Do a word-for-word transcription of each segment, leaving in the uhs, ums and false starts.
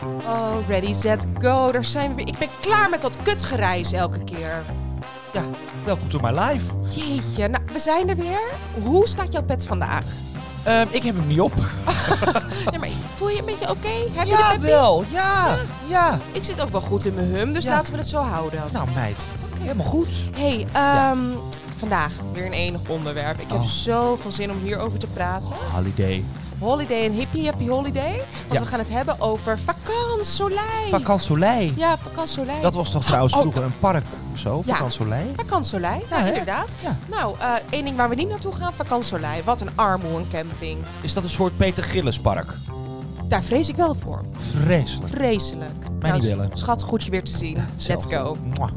Oh, ready, set, go. Daar zijn we weer. Ik ben klaar met dat kutgereis elke keer. Ja, welkom to my life. Jeetje, nou, we zijn er weer. Hoe staat jouw pet vandaag? Um, ik heb hem niet op. Nee, maar voel je je een beetje oké? Okay? Heb je ja, de peppie? wel. Ja, ja, ja. Ik zit ook wel goed in mijn hum, dus Ja. laten we het zo houden. Nou, meid. Okay. Helemaal goed. Hey, um, ja. vandaag weer een enig onderwerp. Ik heb oh. zoveel zin om hierover te praten. Oh, holiday. Holiday en hippie happy holiday. Want ja. we gaan het hebben over Vacansoleil. Vacansoleil? Ja, Vacansoleil. Dat was toch trouwens oh, vroeger oh. een park of zo? Ja. Vacansoleil? Vacansoleil, ja, ja inderdaad. Ja. Nou, uh, één ding waar we niet naartoe gaan, Vacansoleil. Wat een armoe, een camping. Is dat een soort Peter Gillis park? Daar vrees ik wel voor. Vreselijk. Vreselijk. Mij nou, niet willen. Schat, goed je weer te zien. Ja, let's go. Mwah.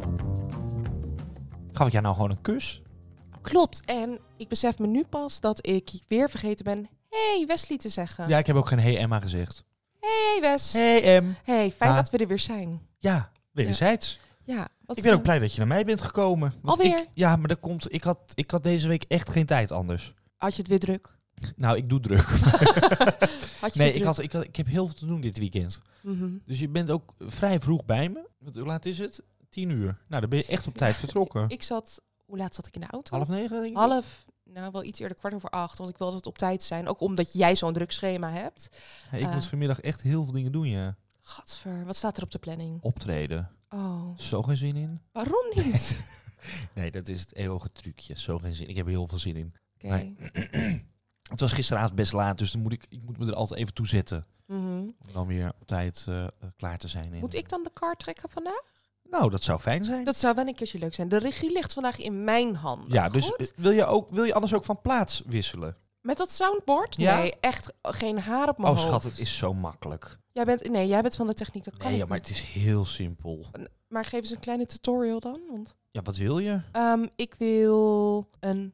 Gaf ik jou nou gewoon een kus? Klopt. En ik besef me nu pas dat ik weer vergeten ben hey Wesley te zeggen. Ja, ik heb ook geen hey Emma gezegd. Hey Wes. Hey Em. Hey, fijn ah. dat we er weer zijn. Ja, wederzijds. Ja. ja wat ik ben ook blij dat je naar mij bent gekomen. Alweer? Ik, ja, maar dat komt. Ik had, ik had deze week echt geen tijd anders. Had je het weer druk? Nou, ik doe druk. had je nee, druk? Ik, had, ik, had, ik heb heel veel te doen dit weekend. Mm-hmm. Dus je bent ook vrij vroeg bij me. Hoe laat is het? Tien uur. Nou, dan ben je echt op tijd vertrokken. ik zat... Hoe laat zat ik in de auto? Half negen, denk ik. Half... Nou, wel iets eerder, kwart over acht. Want ik wilde het op tijd zijn. Ook omdat jij zo'n druk schema hebt. Hey, ik uh, moet vanmiddag echt heel veel dingen doen, ja. Gadver, wat staat er op de planning? Optreden. Oh. Zo geen zin in. Waarom niet? Nee, dat is het eeuwige trucje. Zo geen zin. Ik heb er heel veel zin in. Okay. Het was gisteravond best laat, dus dan moet ik, ik moet me er altijd even toe zetten. Mm-hmm. Om dan weer op tijd uh, klaar te zijn. In. Moet ik dan de kar trekken vandaag? Nou, dat zou fijn zijn. Dat zou wel een keertje leuk zijn. De regie ligt vandaag in mijn handen. Ja, dus uh, wil, je ook, wil je anders ook van plaats wisselen? Met dat soundboard? Ja? Nee, echt geen haar op mijn oh, hoofd. Oh schat, het is zo makkelijk. Jij bent, nee, jij bent van de techniek. Dat kan nee, ik ja, maar niet. het is heel simpel. Maar geef eens een kleine tutorial dan. Want... Ja, wat wil je? Um, ik wil een...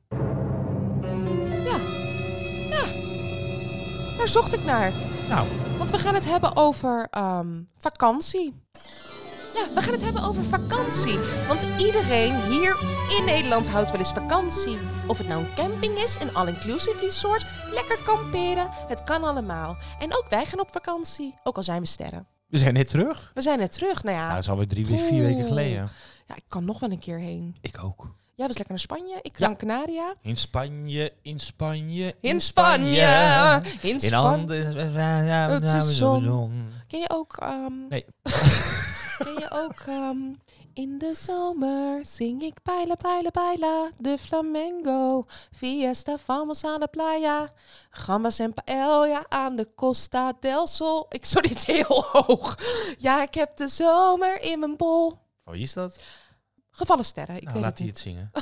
Ja. Ja. Daar zocht ik naar. Nou. Want we gaan het hebben over um, vakantie. Ja, we gaan het hebben over vakantie. Want iedereen hier in Nederland houdt wel eens vakantie. Of het nou een camping is, een all-inclusive resort, lekker kamperen. Het kan allemaal. En ook wij gaan op vakantie. Ook al zijn we sterren. We zijn net terug. We zijn net terug, nou ja. Nou, dat is alweer drie, Poeh. vier weken geleden. Ja, ik kan nog wel een keer heen. Ik ook. Jij was lekker naar Spanje, ik Gran ja. Canaria. In Spanje, in Spanje, in, in Spanje. Spanje. In Spanje. In Het is zon. Ken je ook... Um, nee. Ken je ook... Um, in de zomer zing ik baila, baila, baila, de flamengo, fiesta, vamos a la playa, gambas en paella aan de Costa del Sol. Ik sorry, het heel hoog. Ja, ik heb de zomer in mijn bol. Oh, wie is dat? Gevallen sterren, ik nou, weet laat het hij het zingen.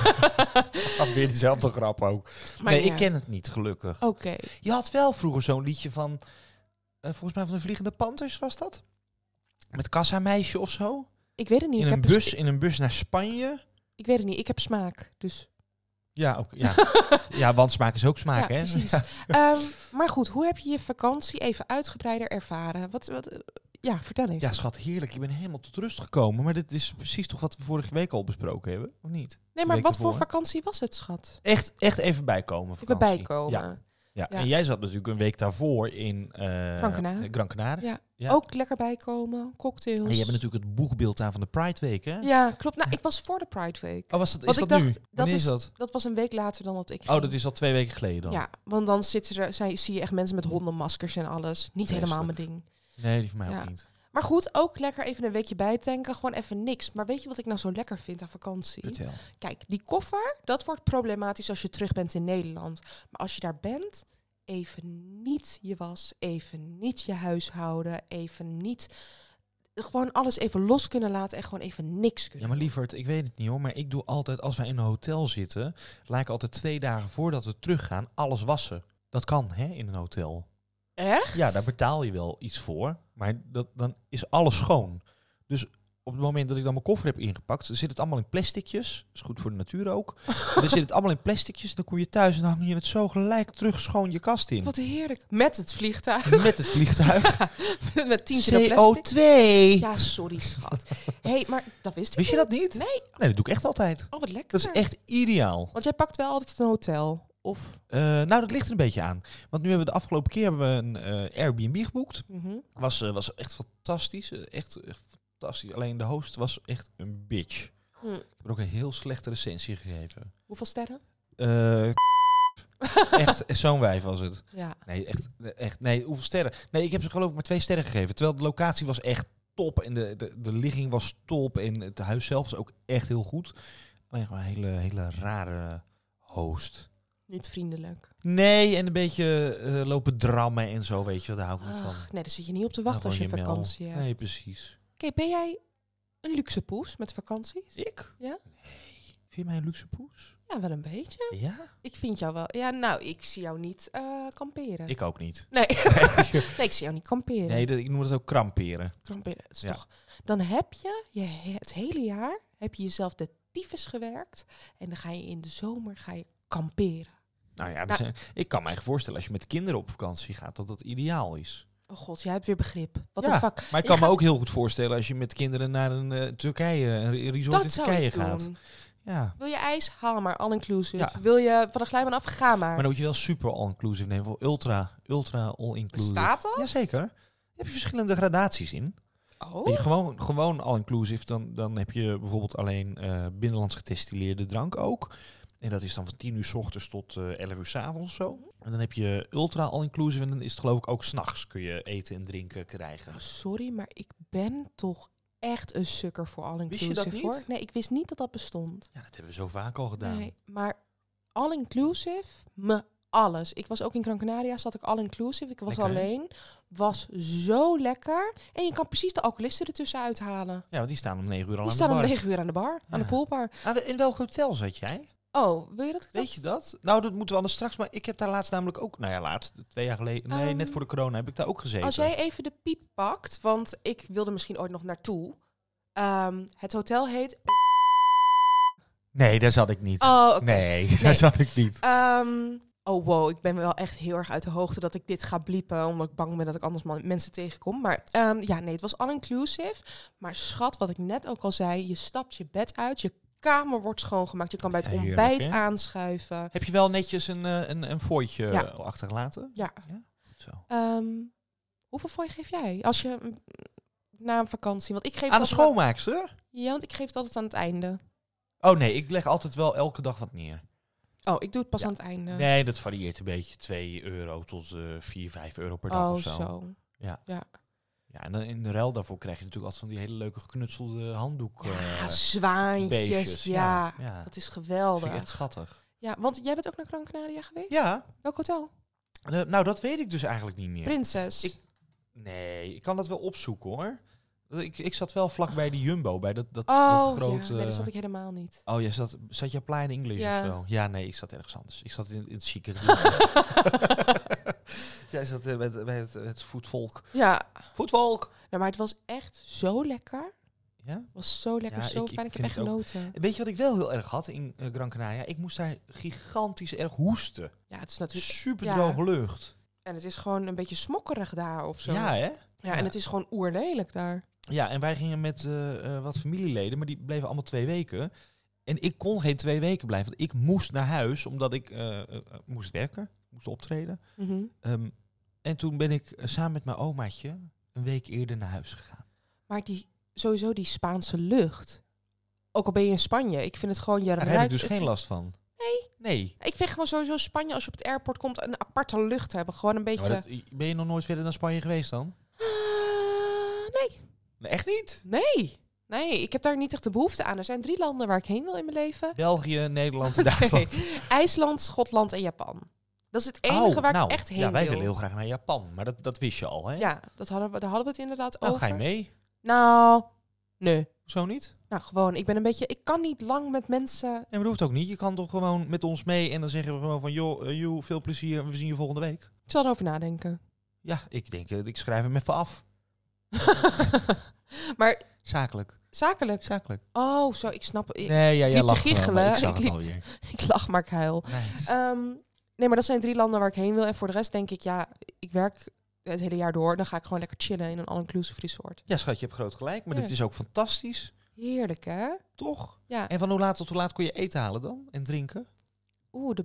Dan weer dezelfde grap ook. Maar nee, ja. Ik ken het niet, gelukkig. Oké. Okay. Je had wel vroeger zo'n liedje van, uh, volgens mij van de Vliegende Panthers was dat? Met Kassameisje of zo? Ik weet het niet. In, ik een, heb bus, sp- in een bus naar Spanje? Ik weet het niet. Ik heb smaak, dus... Ja, ook, ja. ja, want smaak is ook smaak, ja, hè? Precies. Ja. Um, maar goed, hoe heb je je vakantie even uitgebreider ervaren? Wat, wat, uh, ja, vertel eens. Ja, schat, heerlijk. Je bent helemaal tot rust gekomen. Maar dit is precies toch wat we vorige week al besproken hebben, of niet? Nee, maar wat ervoor. voor vakantie was het, schat? Echt, echt even bijkomen. Vakantie. Even bijkomen. Ja. Ja. ja, en jij zat natuurlijk een week daarvoor in uh, Gran Canaria. Gran Canaria. Ja. ja, ook lekker bijkomen, cocktails. En je hebt natuurlijk het boegbeeld aan van de Pride Week, hè? Ja, klopt. Nou, ik was voor de Pride Week. Oh, was dat, is want dat ik dacht, nu? Dat Wanneer is, is dat? Dat was een week later dan dat ik ging. Oh, dat is al twee weken geleden dan? Ja, want dan zitten er, zijn, zie je echt mensen met hondenmaskers en alles. Niet Vreselijk. Helemaal mijn ding. Nee, die van mij ja. ook niet. Maar goed, ook lekker even een weekje bijtanken. Gewoon even niks. Maar weet je wat ik nou zo lekker vind aan vakantie? Vertel. Kijk, die koffer, dat wordt problematisch als je terug bent in Nederland. Maar als je daar bent, even niet je was, even niet je huishouden, even niet... Gewoon alles even los kunnen laten en gewoon even niks kunnen. Ja, maar lieverd, ik weet het niet hoor, maar ik doe altijd, als wij in een hotel zitten, laat ik altijd twee dagen voordat we teruggaan alles wassen. Dat kan, hè, in een hotel. Echt? Ja, daar betaal je wel iets voor, maar dat, dan is alles schoon. Dus op het moment dat ik dan mijn koffer heb ingepakt, zit het allemaal in plasticjes. Dat is goed voor de natuur ook. Dan zit het allemaal in plasticjes, dan kom je thuis en dan hang je het zo gelijk terug schoon je kast in. Wat heerlijk. Met het vliegtuig. Met het vliegtuig. Ja, met tien kilo plastic. C O twee. Ja, sorry schat. Hé, hey, maar dat wist ik Wist je niet. dat niet? Nee. Nee, dat doe ik echt altijd. Oh, wat lekker. Dat is echt ideaal. Want jij pakt wel altijd een hotel. Of... Uh, nou, dat ligt er een beetje aan. Want nu hebben we de afgelopen keer hebben we een uh, Airbnb geboekt. Mm-hmm. Was, uh, was echt fantastisch. Uh, echt, echt fantastisch. Alleen de host was echt een bitch. Mm. Ik heb er ook een heel slechte recensie gegeven. Hoeveel sterren? Uh, echt, zo'n wijf was het. Ja. Nee, echt, echt. Nee, hoeveel sterren? Nee, ik heb ze geloof ik maar twee sterren gegeven. Terwijl de locatie was echt top. En de, de, de ligging was top. En het huis zelf was ook echt heel goed. Alleen gewoon een hele, hele rare host. Niet vriendelijk. Nee, en een beetje uh, lopen drammen en zo, weet je. Daar hou ik niet van. Nee, daar zit je niet op te wachten nou, als je je vakantie mel. hebt. Nee, precies. Oké, ben jij een luxe poes met vakanties? Ik? Ja? Nee. Vind je mij een luxe poes? Ja, wel een beetje. Ja? Ik vind jou wel... Ja, nou, ik zie jou niet uh, kamperen. Ik ook niet. Nee. nee, ik zie jou niet kamperen. Nee, dat, ik noem het ook kramperen. Kramperen, het is Ja. toch... Dan heb je, je het hele jaar heb je jezelf de tyfus gewerkt. En dan ga je in de zomer ga je kamperen. Nou ja, Nou, zijn, ik kan me eigenlijk voorstellen als je met kinderen op vakantie gaat, dat dat ideaal is. Oh god, jij hebt weer begrip. Wat ja, een fuck. maar ik Je kan me gaat- ook heel goed voorstellen als je met kinderen naar een uh, Turkije, een resort in Dat zou Turkije ik gaat. doen. Ja. Wil je ijs? Haal maar, all-inclusive. Ja. Wil je van de glijbaan af? Ga maar. Maar dan moet je wel super all-inclusive nemen. Voor ultra, ultra all-inclusive. Bestaat dat? Jazeker. Daar heb je verschillende gradaties in. Oh. Ben je gewoon, gewoon all-inclusive, dan, dan heb je bijvoorbeeld alleen uh, binnenlands gedestilleerde drank ook. En dat is dan van tien uur 's ochtends tot uh, elf uur 's avonds of zo. En dan heb je ultra all-inclusive en dan is het geloof ik ook 's nachts kun je eten en drinken krijgen. Oh, sorry, maar ik ben toch echt een sukker voor all-inclusive. Wist je dat niet? Hoor. Nee, ik wist niet dat dat bestond. Ja, dat hebben we zo vaak al gedaan. Nee, maar all-inclusive, me alles. Ik was ook in Gran Canaria, zat ik all-inclusive. Ik was Lekker, hè? alleen. Was zo lekker. En je kan precies de alcoholisten ertussen uithalen. Ja, want die staan om negen uur al Die aan staan de om bar. negen uur aan de bar, aan Ja. de poolbar. Ah, in welk hotel zat jij? Oh, wil je dat ik dat? Weet je dat? Nou, dat moeten we anders straks. Maar ik heb daar laatst namelijk ook... Nou ja, laatst. Twee jaar geleden. Nee, Um, net voor de corona heb ik daar ook gezeten. Als jij even de piep pakt, want ik wilde misschien ooit nog naartoe. Um, het hotel heet... Nee, daar zat ik niet. Oh, oké. Nee, Nee. daar zat ik niet. Um, oh, wow. Ik ben wel echt heel erg uit de hoogte dat ik dit ga bliepen. Omdat ik bang ben dat ik anders man- mensen tegenkom. Maar um, ja, nee, het was all-inclusive. Maar schat, wat ik net ook al zei. Je stapt je bed uit. Je kamer wordt schoongemaakt. Je kan bij het Ja, heerlijk, ontbijt hè? aanschuiven. Heb je wel netjes een, uh, een, een fooitje Ja. uh, achtergelaten? Ja. Ja? Goed zo. Um, hoeveel fooi geef jij? Als je... mm, na een vakantie. Want ik geef Aan de het altijd- schoonmaakster? Ja, want ik geef het altijd aan het einde. Oh nee, ik leg altijd wel elke dag wat neer. Oh, ik doe het pas Ja. aan het einde. Nee, dat varieert een beetje. twee euro tot uh, vier, vijf euro per dag oh, of zo. zo. Ja. Ja. Ja, en dan in de ruil daarvoor krijg je natuurlijk altijd van die hele leuke geknutselde handdoek. Ja, uh, zwaantjes. beestjes. Ja, Ja, ja. dat is Dat vind geweldig. ik echt schattig. Ja, want jij bent ook naar Gran Canaria geweest? Ja, Welk hotel? uh, nou dat weet ik dus eigenlijk niet meer. Prinses. Ik- Nee, ik kan dat wel opzoeken hoor. Ik, ik zat wel vlak bij die Jumbo, bij dat, dat, oh, dat grote... ja. Nee, dat zat ik helemaal niet. Oh, je zat, zat je op Plain English Ja. of zo? Ja, nee, ik zat ergens anders. Ik zat in, in het chique gedeelte. Jij zat uh, met, bij het, het voetvolk. Ja, Voetvolk! nou, maar het was echt zo lekker. Ja? Het was zo lekker, Ja, zo ik- ik fijn. Ik heb vind echt het ook- genoten. Weet je wat ik wel heel erg had in uh, Gran Canaria? Ik moest daar gigantisch erg hoesten. Ja, het is natuurlijk... Super ja. droge lucht. En het is gewoon een beetje smokkerig daar of zo. Ja, hè? Ja, ja. en het is gewoon oerlelijk daar. Ja, en wij gingen met uh, uh, wat familieleden, maar die bleven allemaal twee weken. En ik kon geen twee weken blijven, want ik moest naar huis, omdat ik uh, uh, moest werken, moest optreden. Mhm. Um, en toen ben ik uh, samen met mijn omaatje een week eerder naar huis gegaan. Maar die, sowieso die Spaanse lucht. Ook al ben je in Spanje. Ik vind het gewoon... Je Daar ruikt heb ik dus het- geen last van. Nee. Nee. Ik vind gewoon sowieso Spanje, als je op het airport komt, een aparte lucht hebben. Gewoon een beetje... Maar dat, ben je nog nooit verder naar Spanje geweest dan? Ah, nee. Nee, echt niet? Nee. Nee, ik heb daar niet echt de behoefte aan. Er zijn drie landen waar ik heen wil in mijn leven. België, Nederland en Duitsland. Nee. IJsland, Schotland en Japan. Dat is het enige Oh, waar nou, ik echt heen ja, wij wil. willen heel graag naar Japan, maar dat, dat wist je al, hè? Ja, dat hadden we, daar hadden we het inderdaad Nou, over. ga je mee? Nou, nee. Zo niet? Nou, gewoon, ik ben een beetje... Ik kan niet lang met mensen... Nee, maar dat hoeft ook niet. Je kan toch gewoon met ons mee en dan zeggen we gewoon van... joh, uh, joh, veel plezier en we zien je volgende week. Ik zal erover nadenken. Ja, ik denk, uh, ik schrijf hem even af. Maar Zakelijk. zakelijk. Zakelijk. Oh, zo, ik snap het. Ik, Nee, ja, jij liep te lacht gewoon, giechelen. maar ik zag Ik het liep- alweer. ik lach, maar ik huil. Meid. Ehm, nee, maar dat zijn drie landen waar ik heen wil. En voor de rest denk ik, ja, ik werk het hele jaar door. Dan ga ik gewoon lekker chillen in een all-inclusive resort. Ja, schat, je hebt groot gelijk, maar Ja. dit is ook fantastisch. Heerlijk, hè? Toch? Ja. En van hoe laat tot hoe laat kon je eten halen dan? En drinken? Oeh, de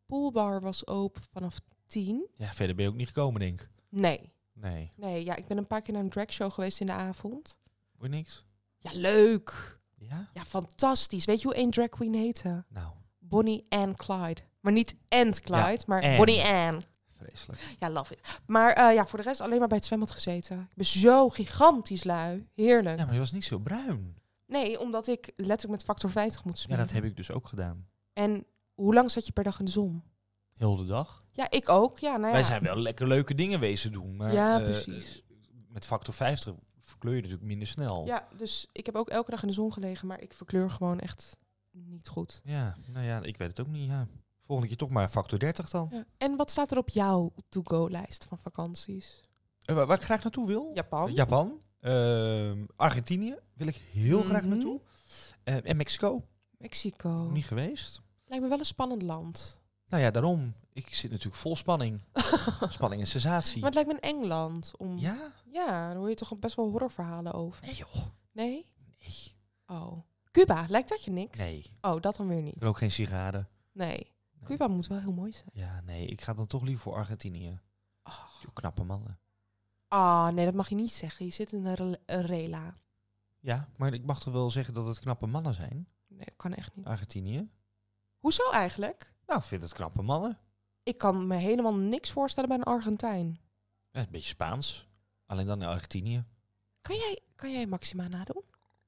poolbar was open vanaf tien. Ja, verder ben je ook niet gekomen, denk ik. Nee. Nee. Nee, ja, ik ben een paar keer naar een dragshow geweest in de avond. Hoor je niks? Ja, leuk. Ja? Ja, fantastisch. Weet je hoe één drag queen heette? Nou, Bonnie Ann Clyde. Maar niet and Clyde, Ja, maar Ann. Bonnie Ann. vreselijk. Ja, love it. Maar eh, ja, voor de rest alleen maar bij het zwembad gezeten. Ik ben zo gigantisch lui. Heerlijk. Ja, maar je was niet zo bruin. Nee, omdat ik letterlijk met factor vijftig moet Ja, smeren. dat heb ik dus ook gedaan. En hoe lang zat je per dag in de zon? Heel de dag. Ja, ik ook. Ja, nou ja. Wij zijn wel lekker leuke dingen wezen doen. Maar, Ja, eh, precies. met factor vijftig verkleur je natuurlijk minder snel. Ja, dus ik heb ook elke dag in de zon gelegen, maar ik verkleur gewoon echt niet goed. Ja, nou ja, ik weet het ook niet. Ja. Volgende keer toch maar factor dertig dan. Ja. En wat staat er op jouw to-go-lijst van vakanties? Eh, waar, waar ik graag naartoe wil? Japan. Japan. Ehm, Argentinië wil ik heel graag Mhm. naartoe. Eh, en Mexico. Mexico. Niet geweest. Lijkt me wel een spannend land. Nou ja, daarom. Ik zit natuurlijk vol spanning. Spanning en sensatie. Maar het lijkt me een eng land. Om... Ja? Ja, daar hoor je toch best wel horrorverhalen over. Nee joh. Nee? Nee. Oh. Cuba, lijkt dat je niks? Nee. Oh, dat dan weer Ik niet. wil ook geen sigaren. Nee. Nee. Cuba moet wel heel mooi zijn. Ja, nee. Ik ga dan toch liever voor Argentinië. Oh. Die knappe mannen. Ah, nee, dat mag je niet zeggen. Je zit in een, rela- een rela. Ja, maar ik mag toch wel zeggen dat het knappe mannen zijn? Nee, dat kan echt niet. Argentinië. Hoezo eigenlijk? Nou, ik vind het knappe mannen. Ik kan me helemaal niks voorstellen bij een Argentijn. Ja, een beetje Spaans. Alleen dan in Argentinië. Kan jij, kan jij Maxima nadoen?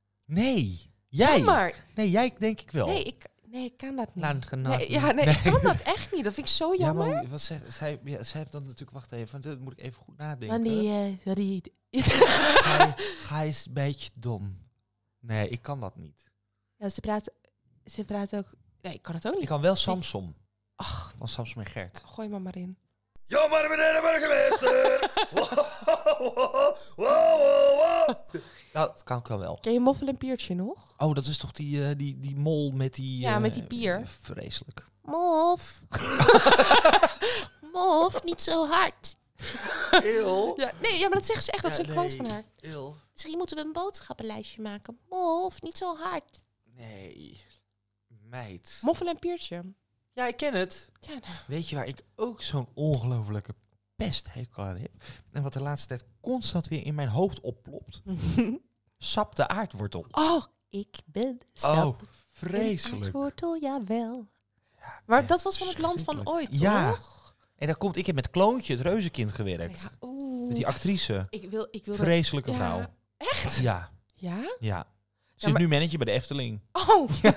Nee. Jij? Maar Nee, jij denk ik wel. nee, ik, nee, ik kan dat niet. Nou, nou, Nee, ja, nee, ik kan dat echt niet. Dat vind ik zo Ja, jammer. maar wat zij, zij, ja, zij heeft dan natuurlijk... Wacht even, dat moet ik even goed nadenken. Maar die, eh, die... Hij, hij is een beetje dom. Nee, ik kan dat niet. ja, ze praat, ze praat ook... Nee, ik kan het ook Ik niet. kan wel Samson. Ach, Van Samson en Gert. gooi maar maar in. Ja, maar meneer de burgemeester! Nou, dat kan ik wel wel. Ken je Moffel en Piertje nog? Oh, dat is toch die, eh, die, die mol met die... Ja, eh, met die pier. Vreselijk. Mof. Mof, niet zo hard. Eeuw. Ja, nee, ja, maar dat zegt ze echt. Dat Ja, is een quote nee. van haar. Eeuw. Misschien moeten we een boodschappenlijstje maken. Mof, niet zo hard. Nee. Meid. Moffel en Piertje. Ja, ik ken het. Ja, nou. Weet je waar ik ook zo'n ongelofelijke pesthekel aan heb? En wat de laatste tijd constant weer in mijn hoofd opplopt. Sap de aardwortel. Oh, ik ben Oh, sap. vreselijk. Wortel, jawel. Maar echt dat was van het land van verschrikkelijk. ooit, Ja. toch? En daar komt, ik heb met Kloontje, het reuzenkind, gewerkt. Ja, oeh. Met die actrice. Ik wil, ik wil Vreselijke ja. vrouw. Echt? Ja, Ja? ja. Ze Ja, is maar- nu manager bij de Efteling. Oh.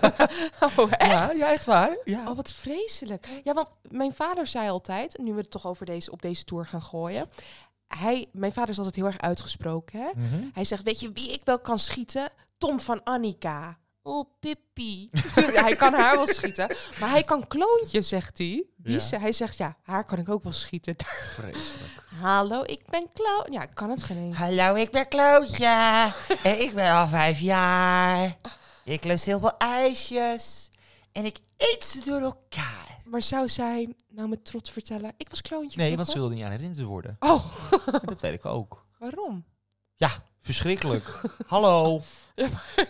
oh, echt? Ja, ja, echt waar. Ja. Oh, wat vreselijk. Ja, want mijn vader zei altijd, nu we het toch over deze, op deze tour gaan gooien. Hij, mijn vader is altijd heel erg uitgesproken. Hè? Mhm. Hij zegt, weet je wie ik wel kan schieten? Tom van Annika. Oh, Pippi. Ja, hij kan haar wel schieten. Maar hij kan Kloontje, zegt hij. Die Ja. ze- hij zegt, ja, haar kan ik ook wel schieten. Vreselijk. Hallo, ik ben Kloon. Ja, ik kan het geen eens. Hallo, ik ben Klootje. En ik ben al vijf jaar. Ik lust heel veel ijsjes. En ik eet ze door elkaar. Maar zou zij nou met trots vertellen, ik was Kloontje? Nee, want vroeger? ze wilde niet aan herinnerd worden. Oh, Dat weet ik ook. waarom? Ja, verschrikkelijk. Hallo. Ja,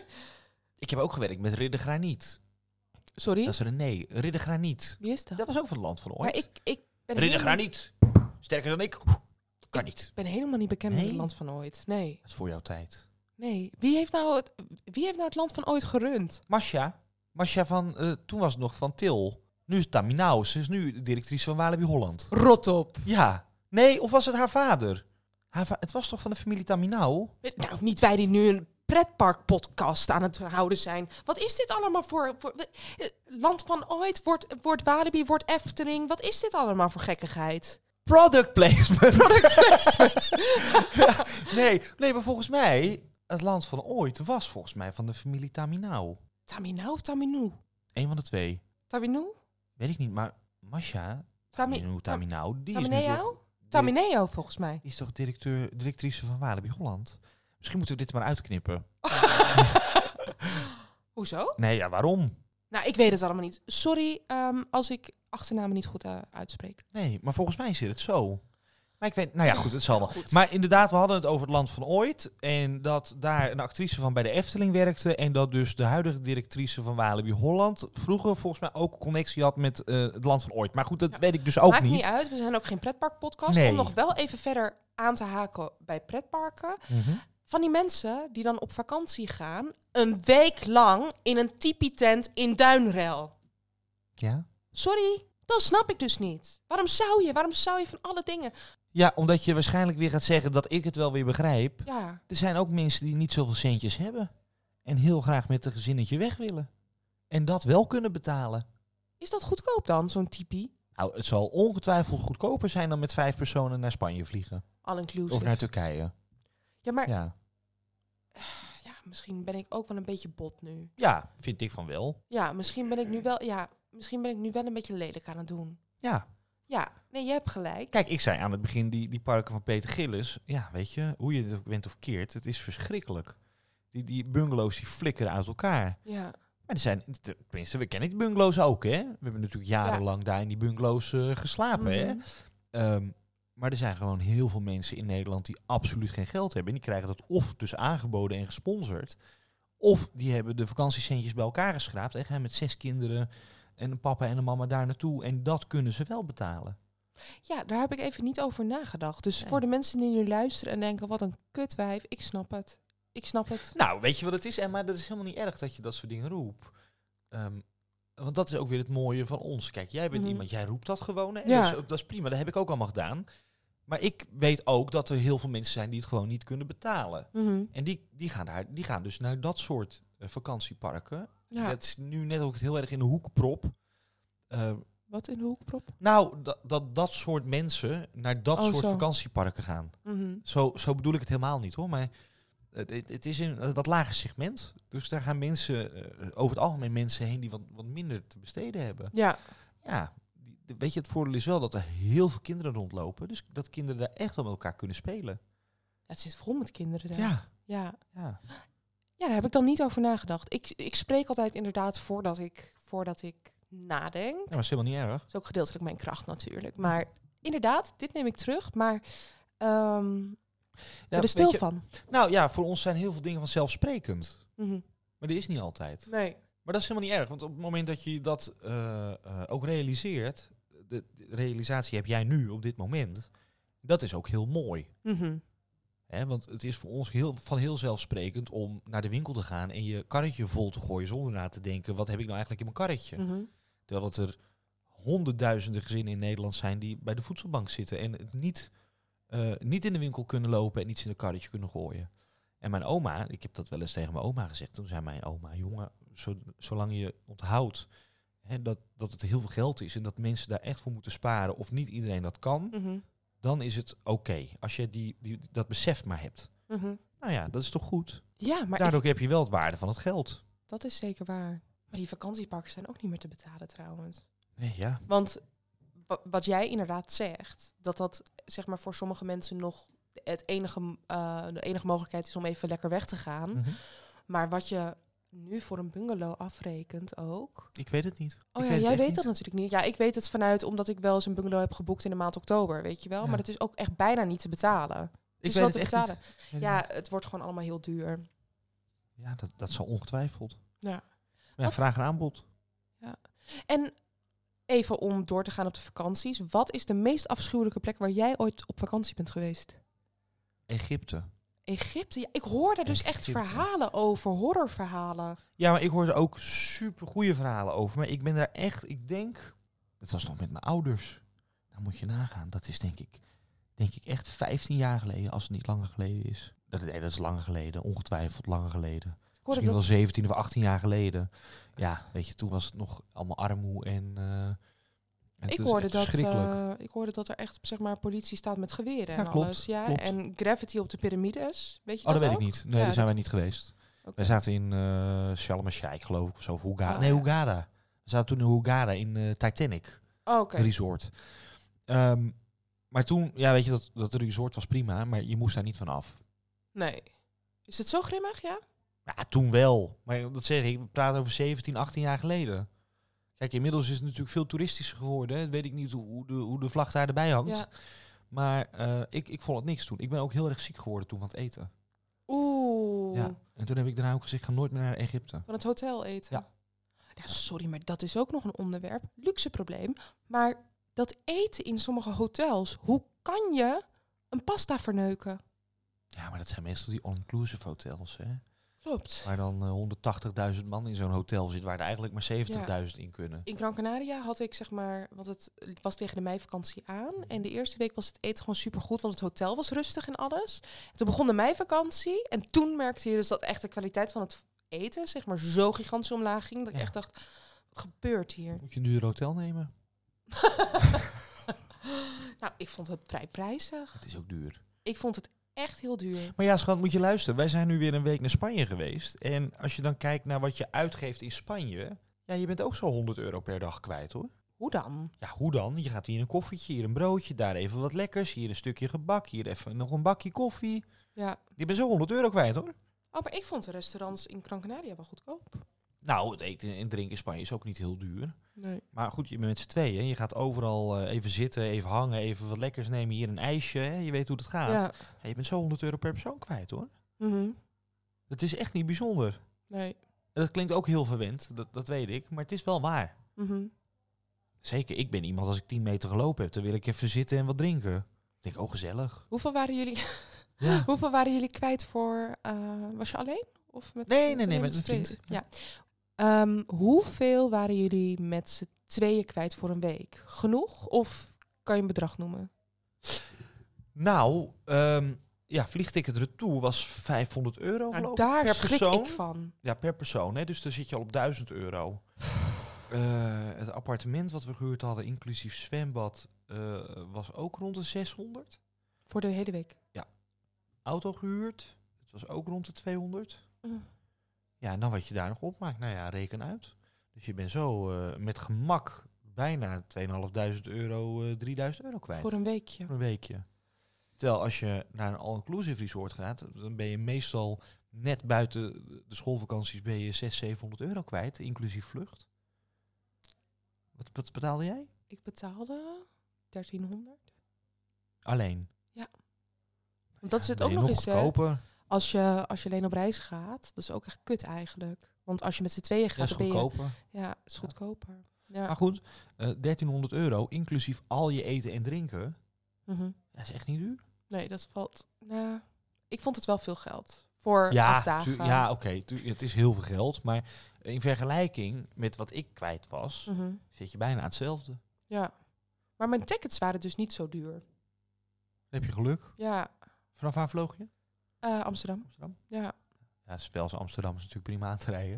Ik heb ook gewerkt met Ridder Graniet. Sorry? Dat is René. Ridder Graniet. Wie is dat? Dat was ook van het land van ooit. Maar ik, ik ben Ridder helemaal, Graniet. Sterker dan ik. Kan niet. ben helemaal niet bekend met Nee? het land van ooit. Nee, Dat is voor jouw tijd. nee. Wie heeft nou het, wie heeft nou het land van ooit gerund? Masha. Masha van, eh, toen was het nog van Til. Nu is het Taminau. Ze is nu de directrice van Walibi Holland. Rot op. Ja. Nee, of was het haar vader? Haar va- het was toch van de familie Taminau? Nou, niet wij die nu een pretparkpodcast aan het houden zijn. Wat is dit allemaal voor... voor eh, land van ooit, wordt, wordt Walibi, wordt Efteling. Wat is dit allemaal voor gekkigheid? Product placement. Product placement. Ja, nee, nee, maar volgens mij, het land van ooit was volgens mij van de familie Taminau. Taminau of Taminou? Eén van de twee. Taminou? Weet ik niet, maar Masha, Tami- Taminau, Taminau, die is nu Tamineo? toch, Tamineo, volgens mij. die is toch directeur, directrice van Walibi Holland? Misschien moeten we dit maar uitknippen. Hoezo? Nee, ja, waarom? Nou, ik weet het allemaal niet. Sorry ehm, als ik achternamen niet goed eh, uitspreek. Nee, maar volgens mij zit het zo. Maar ik weet, nou ja, goed, het zal wel. Goed. Maar inderdaad, we hadden het over het land van ooit. En dat daar een actrice van bij de Efteling werkte. En dat dus de huidige directrice van Walibi Holland vroeger volgens mij ook connectie had met uh, het land van ooit. Maar goed, dat Ja. weet ik dus ook Maakt niet. niet uit, we zijn ook geen pretparkpodcast. Nee. Om nog wel even verder aan te haken bij pretparken. Mm-hmm. Van die mensen die dan op vakantie gaan, een week lang in een tipi-tent in Duinrel. Ja? Sorry, dat snap ik dus niet. Waarom zou je? Waarom zou je van alle dingen? Ja, omdat je waarschijnlijk weer gaat zeggen dat ik het wel weer begrijp. Ja, Er zijn ook mensen die niet zoveel centjes hebben. En heel graag met een gezinnetje weg willen. En dat wel kunnen betalen. is dat goedkoop dan, zo'n tipi? Nou, het zal ongetwijfeld goedkoper zijn dan met vijf personen naar Spanje vliegen. All-inclusive. Of naar Turkije. Ja, maar Ja. ja, misschien ben ik ook wel een beetje bot nu. Ja, vind ik van wel. Ja, misschien ben ik nu wel, ja, misschien ben ik nu wel een beetje lelijk aan het doen. Ja. Ja, nee, je hebt gelijk. Kijk, ik zei aan het begin die, die parken van Peter Gillis. Ja, weet je, hoe je het ook bent of keert, het is verschrikkelijk. Die, die bungalows die flikkeren uit elkaar. Ja, Maar er zijn, tenminste, we kennen die bungalows ook, hè. We hebben natuurlijk jarenlang daar in die bungalows uh, geslapen, hè. Mhm. Um, maar er zijn gewoon heel veel mensen in Nederland die absoluut geen geld hebben. En die krijgen dat of dus aangeboden en gesponsord. Of die hebben de vakantiecentjes bij elkaar geschraapt. En gaan met zes kinderen en een papa en een mama daar naartoe. En dat kunnen ze wel betalen. Ja, daar heb ik even niet over nagedacht. Dus Nee. voor de mensen die nu luisteren en denken, wat een kutwijf, ik snap het. Ik snap het. Nou, weet je wat het is, Emma? Dat is helemaal niet erg dat je dat soort dingen roept. Um, want dat is ook weer het mooie van ons. Kijk, jij bent Mm-hmm. iemand, jij roept dat gewoon. Hè? Ja. Dat, is, dat is prima, dat heb ik ook allemaal gedaan. Maar ik weet ook dat er heel veel mensen zijn die het gewoon niet kunnen betalen. Mm-hmm. En die, die, gaan daar, die gaan dus naar dat soort uh, vakantieparken. Ja. Dat is nu net ook heel erg in de hoekprop. Uh, Wat in de hoekprop? nou, dat, dat dat soort mensen naar dat Oh, soort zo. vakantieparken gaan. Mm-hmm. Zo, zo bedoel ik het helemaal niet hoor. Maar het, het, het is in een wat lager segment. Dus daar gaan mensen, uh, over het algemeen mensen heen die wat, wat minder te besteden hebben. Ja. Ja, die, de, weet je, het voordeel is wel dat er heel veel kinderen rondlopen. Dus dat kinderen daar echt wel met elkaar kunnen spelen. Het zit vol met kinderen daar. Ja, Ja. ja. Ja, daar heb ik dan niet over nagedacht. Ik, ik spreek altijd inderdaad voordat ik, voordat ik nadenk. Ja, maar is helemaal niet erg. Dat is ook gedeeltelijk mijn kracht natuurlijk. Maar inderdaad, dit neem ik terug. Maar um, Ja, er stil weet je, van. Nou ja, voor ons zijn heel veel dingen vanzelfsprekend. Mm-hmm. Maar dat is niet altijd. Nee. Maar dat is helemaal niet erg. Want op het moment dat je dat uh, uh, ook realiseert... De, de realisatie heb jij nu op dit moment... Dat is ook heel mooi. Mm-hmm. Hè, want het is voor ons heel, van heel zelfsprekend om naar de winkel te gaan... en je karretje vol te gooien zonder na te denken... wat heb ik nou eigenlijk in mijn karretje? Mm-hmm. Terwijl het er honderdduizenden gezinnen in Nederland zijn... die bij de voedselbank zitten en het niet, uh, niet in de winkel kunnen lopen... en iets in een karretje kunnen gooien. En mijn oma, ik heb dat wel eens tegen mijn oma gezegd... toen zei mijn oma, jongen, zo, zolang je onthoudt... Hè, dat, dat het heel veel geld is en dat mensen daar echt voor moeten sparen... of niet iedereen dat kan... Mm-hmm. dan is het oké. Okay, als je die, die, dat besef maar hebt. Mm-hmm. Nou ja, dat is toch goed? Ja, maar Daardoor ik, heb je wel het waarde van het geld. dat is zeker waar. Maar die vakantieparken zijn ook niet meer te betalen trouwens. Nee, ja. Want wa- wat jij inderdaad zegt, dat dat zeg maar voor sommige mensen nog het enige, uh, de enige mogelijkheid is om even lekker weg te gaan. Mm-hmm. Maar wat je nu voor een bungalow afrekent ook. Ik weet het niet. Oh ik ja, weet jij weet niet. dat natuurlijk niet. Ja, ik weet het vanuit omdat ik wel eens een bungalow heb geboekt in de maand oktober, weet je wel. Ja. Maar het is ook echt bijna niet te betalen. Het Ik is weet wel het te echt betalen. niet. Ik weet Ja, het niet. het wordt gewoon allemaal heel duur. Ja, dat, dat zal ongetwijfeld. Ja. Ja, Wat- vraag en aanbod. En even om door te gaan op de vakanties. Wat is de meest afschuwelijke plek waar jij ooit op vakantie bent geweest? Egypte. Egypte. Ja, ik hoor daar dus echt Egypte. verhalen over, horrorverhalen. Ja, maar ik hoorde ook super goede verhalen over. Maar ik ben daar echt, ik denk... Het was nog met mijn ouders. Nou moet je nagaan. Dat is denk ik, denk ik echt vijftien jaar geleden, als het niet langer geleden is. Dat, nee, dat is langer geleden. Ongetwijfeld langer geleden. Ik hoorde Misschien dat, wel zeventien of achttien jaar geleden. Ja, weet je, toen was het nog allemaal armoe en... Uh, en het ik, is hoorde echt dat, verschrikkelijk. uh, ik hoorde dat er echt, zeg maar, politie staat met geweren Ja, en klopt, alles. Ja, klopt. en Gravity op de piramides. Weet je Oh, dat dat weet ook? ik niet. Nee, Ja, daar zijn dat- wij niet geweest. Okay. Wij zaten in uh, Sharm el-Sheikh, geloof ik, of zo. Of Hurghada. Oh, nee, ja. Hurghada. We zaten toen in Hurghada, in uh, Titanic Oh, oké. Resort. Um, maar toen, ja, weet je, dat, dat resort was prima, maar je moest daar niet van af. Nee. Is het zo grimmig, ja? Ja, toen wel. Maar dat zeg ik, we praten over zeventien, achttien jaar geleden. Kijk, inmiddels is het natuurlijk veel toeristischer geworden. Hè. Weet ik niet hoe, hoe, de, hoe de vlag daar erbij hangt. Ja. Maar uh, ik, ik vond het niks toen. Ik ben ook heel erg ziek geworden toen van het eten. Oeh. Ja. En toen heb ik daarna ook gezegd, ga nooit meer naar Egypte. Van het hotel eten? Ja. Ja, sorry, maar dat is ook nog een onderwerp. Luxe probleem. Maar dat eten in sommige hotels, hoe kan je een pasta verneuken? Ja, maar dat zijn meestal die all-inclusive hotels, hè? Klopt. Waar dan uh, honderdtachtigduizend man in zo'n hotel zit, waar er eigenlijk maar zeventigduizend ja. in kunnen. In Gran Canaria had ik zeg maar, want het was tegen de meivakantie aan. En de eerste week was het eten gewoon supergoed, want het hotel was rustig en alles. En toen begon de meivakantie en toen merkte je dus dat echt de kwaliteit van het eten, zeg maar, zo gigantisch omlaag ging. Dat ik ja. echt dacht, wat gebeurt hier? Moet je een duur hotel nemen? Nou, ik vond het vrij prijzig. Het is ook duur. Ik vond het echt heel duur. Maar ja, schat, moet je luisteren. Wij zijn nu weer een week naar Spanje geweest. En als je dan kijkt naar wat je uitgeeft in Spanje, ja, je bent ook zo honderd euro per dag kwijt, hoor. Hoe dan? Ja, hoe dan? Je gaat hier een koffietje, hier een broodje, daar even wat lekkers, hier een stukje gebak, hier even nog een bakje koffie. Ja. Je bent zo honderd euro kwijt, hoor. Oh, maar ik vond de restaurants in Gran Canaria wel goedkoop. Nou, het eten en drinken in Spanje is ook niet heel duur. Nee. Maar goed, je bent met z'n tweeën. Je gaat overal uh, even zitten, even hangen, even wat lekkers nemen. Hier een ijsje, hè? Je weet hoe het gaat. Ja. Ja, je bent zo honderd euro per persoon kwijt, hoor. Mm-hmm. Dat is echt niet bijzonder. Nee. Dat klinkt ook heel verwend, dat, dat weet ik. Maar het is wel waar. Mm-hmm. Zeker, ik ben iemand, als ik tien meter gelopen heb, dan wil ik even zitten en wat drinken. Ik denk, oh, gezellig. Hoeveel waren jullie, ja. Hoeveel waren jullie kwijt voor... Uh, was je alleen? Of met nee, nee, nee, met een vriend. Ja. Um, hoeveel waren jullie met z'n tweeën kwijt voor een week? Genoeg? Of kan je een bedrag noemen? Nou, um, ja, vliegticket retour was vijfhonderd euro, nou, geloof ik. Daar per schrik persoon. ik van. Ja, per persoon. Hè, dus dan zit je al op duizend euro. uh, het appartement wat we gehuurd hadden, inclusief zwembad, uh, was ook rond de zeshonderd. Voor de hele week? Ja. Auto gehuurd. Het was ook rond de tweehonderd. Mm. Ja, en dan wat je daar nog opmaakt, nou ja, reken uit. Dus je bent zo uh, met gemak bijna tweeduizend vijfhonderd euro, uh, drieduizend euro kwijt. Voor een weekje. Voor een weekje. Terwijl als je naar een all-inclusive resort gaat, dan ben je meestal net buiten de schoolvakanties ben je zeshonderd, zevenhonderd euro kwijt, inclusief vlucht. Wat, wat betaalde jij? Ik betaalde dertienhonderd. Alleen? Ja. Want dat ja, zit ook nog, nog eens, goedkoper. Als je, als je alleen op reis gaat, dat is ook echt kut eigenlijk. Want als je met z'n tweeën gaat, ja, dan ben goedkoper. je... Ja, is goedkoper. Ja. Maar goed, uh, dertienhonderd euro, inclusief al je eten en drinken. Mm-hmm. Dat is echt niet duur. Nee, dat valt... Nou, ik vond het wel veel geld. Voor ja, acht dagen. Tu- ja, oké. Okay, tu- het is heel veel geld. Maar in vergelijking met wat ik kwijt was, mm-hmm. zit je bijna aan hetzelfde. Ja. Maar mijn tickets waren dus niet zo duur. Dan heb je geluk. Ja. Vanaf waar vloog je? Uh, Amsterdam. Amsterdam? Ja. Ja, zowel als Amsterdam is natuurlijk prima aan te rijden.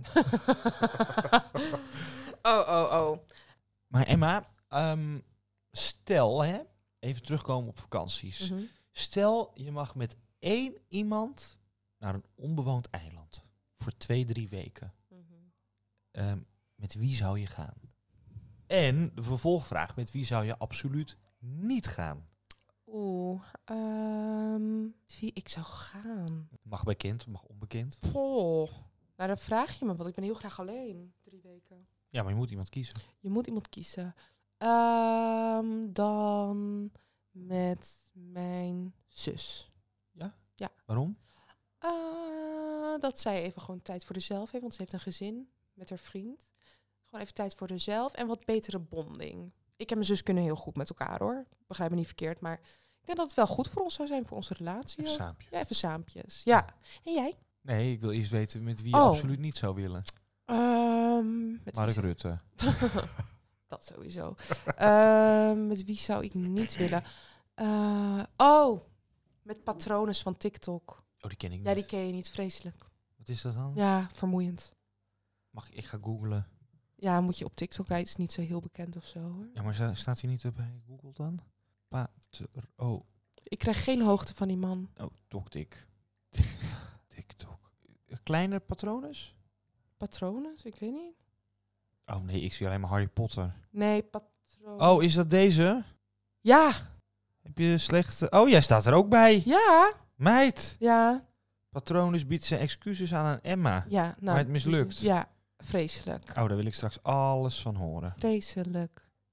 oh, oh, oh. Maar Emma, um, stel, hè, even terugkomen op vakanties. Mm-hmm. Stel, je mag met één iemand naar een onbewoond eiland. Voor twee, drie weken. Mm-hmm. Um, met wie zou je gaan? En de vervolgvraag, met wie zou je absoluut niet gaan? Oeh, um, wie ik zou gaan? Mag bekend, mag onbekend. Oh, nou dan vraag je me, want ik ben heel graag alleen. Drie weken. Ja, maar je moet iemand kiezen. Je moet iemand kiezen. Um, dan met mijn zus. Ja? Ja. Waarom? Uh, dat zij even gewoon tijd voor haarzelf heeft, want ze heeft een gezin met haar vriend. Gewoon even tijd voor haarzelf en wat betere bonding. Ik en mijn zus kunnen heel goed met elkaar, hoor. Begrijp me niet verkeerd, maar ik denk dat het wel goed voor ons zou zijn, voor onze relatie. Even saampjes. Ja, even saampjes. Ja. En jij? Nee, ik wil eerst weten met wie je oh. absoluut niet zou willen. Um, met Mark Rutte. Dat sowieso. uh, met wie zou ik niet willen? Uh, oh, met patronen van TikTok. Oh, die ken ik niet. Ja, die ken je niet. Vreselijk. Wat is dat dan? Ja, vermoeiend. Mag ik, ik ga googlen. Ja, moet je op TikTok kijken. Is niet zo heel bekend of zo, hoor. Ja, maar staat hij niet bij Google dan? Patro. Oh. Ik krijg geen hoogte van die man. Oh, TokTik. TikTok. Kleine patronen? Patronen? Ik weet niet. Oh nee, ik zie alleen maar Harry Potter. Nee, patronen. Oh, is dat deze? Ja. Heb je slecht... Oh, jij staat er ook bij. Ja. Meid. Ja. Patronus biedt zijn excuses aan aan Emma. Ja, nou. Maar het mislukt. Ja, vreselijk. Oh, daar wil ik straks alles van horen. Vreselijk.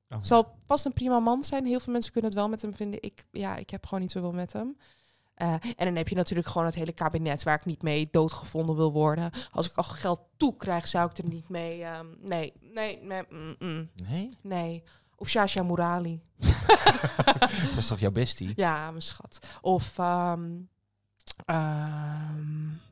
Oh. Zal vast een prima man zijn. Heel veel mensen kunnen het wel met hem vinden. Ik, ja, ik heb gewoon niet zoveel met hem. Uh, en dan heb je natuurlijk gewoon het hele kabinet waar ik niet mee doodgevonden wil worden. Als ik al geld toekrijg, zou ik er niet mee... Um, nee, nee, nee, mm, mm. Nee? Nee. Of Shasha Murali. Dat is toch jouw bestie? Ja, mijn schat. Of... Um, um,